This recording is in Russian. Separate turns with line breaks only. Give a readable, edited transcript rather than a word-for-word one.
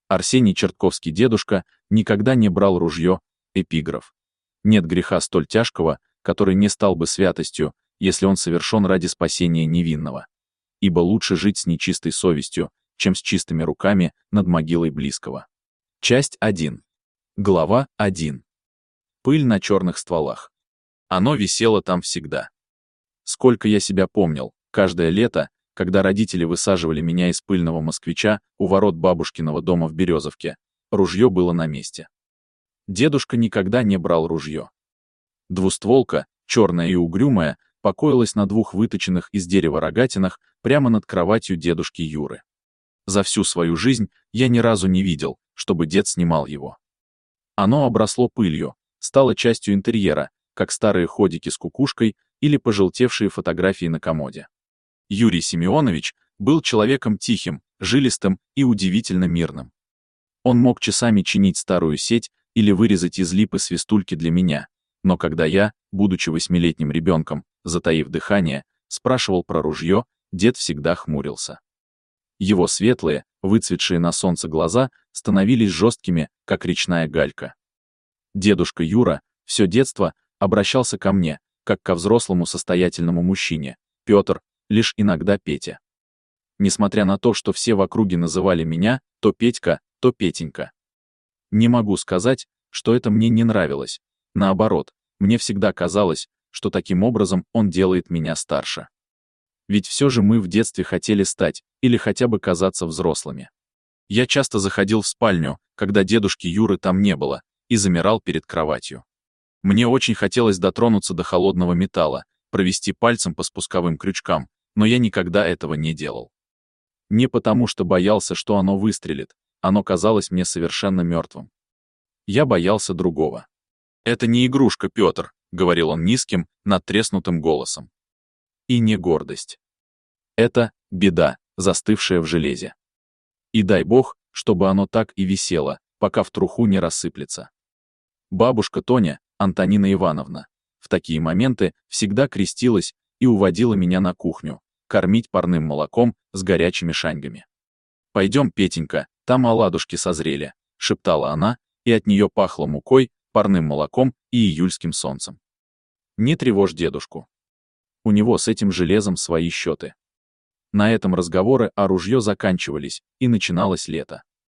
Арсений Чертковский дедушка никогда не брал ружье, эпиграф. Нет греха столь тяжкого, который не стал бы святостью, если он совершен ради спасения невинного. Ибо лучше жить с нечистой совестью, чем с чистыми руками над могилой близкого. Часть 1. Глава 1. Пыль на черных стволах. Оно висело там всегда. Сколько я себя помнил, каждое лето, когда родители высаживали меня из пыльного москвича у ворот бабушкиного дома в Березовке, ружье было на месте. Дедушка никогда не брал ружье. Двустволка, черная и угрюмая, покоилась на двух выточенных из дерева рогатинах прямо над кроватью дедушки Юры. За всю свою жизнь я ни разу не видел, чтобы дед снимал его. Оно обросло пылью, стало частью интерьера, как старые ходики с кукушкой или пожелтевшие фотографии на комоде. Юрий Семенович был человеком тихим, жилистым и удивительно мирным. Он мог часами чинить старую сеть или вырезать из липы свистульки для меня, но когда я, будучи 8-летним ребенком, затаив дыхание, спрашивал про ружье, дед всегда хмурился. Его светлые, выцветшие на солнце глаза становились жесткими, как речная галька. Дедушка Юра все детство обращался ко мне, как ко взрослому состоятельному мужчине, Петр, лишь иногда Петя. Несмотря на то, что все в округе называли меня то Петька, то Петенька. Не могу сказать, что это мне не нравилось. Наоборот, мне всегда казалось, что таким образом он делает меня старше. Ведь все же мы в детстве хотели стать, или хотя бы казаться взрослыми. Я часто заходил в спальню, когда дедушки Юры там не было, и замирал перед кроватью. Мне очень хотелось дотронуться до холодного металла, провести пальцем по спусковым крючкам, но я никогда этого не делал. Не потому, что боялся, что оно выстрелит, оно казалось мне совершенно мертвым. Я боялся другого. «Это не игрушка, Петр», — говорил он низким, надтреснутым голосом. И не гордость. Это беда, застывшая в железе. И дай бог, чтобы оно так и висело, пока в труху не рассыплется. Бабушка Тоня, Антонина Ивановна, в такие моменты всегда крестилась и уводила меня на кухню, кормить парным молоком с горячими шаньгами. «Пойдем, Петенька, там оладушки созрели», — шептала она, и от нее пахло мукой, парным молоком и июльским солнцем. Не тревожь дедушку. У него с этим железом свои счеты. На этом разговоры о ружье заканчивались, и начиналось лето.